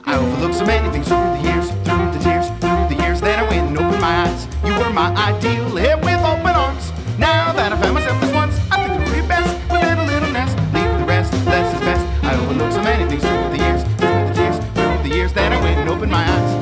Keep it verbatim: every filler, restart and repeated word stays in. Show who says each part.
Speaker 1: I overlooked so many things through the years, through the tears, through the years. Then I went and opened my eyes. You were my ideal, hit with open arms. Now that I found myself this once, I think it would be best we build a little nest. Leave the rest, less is best. I overlooked so many things through the years, through the tears, through the years. Then I went and opened my eyes.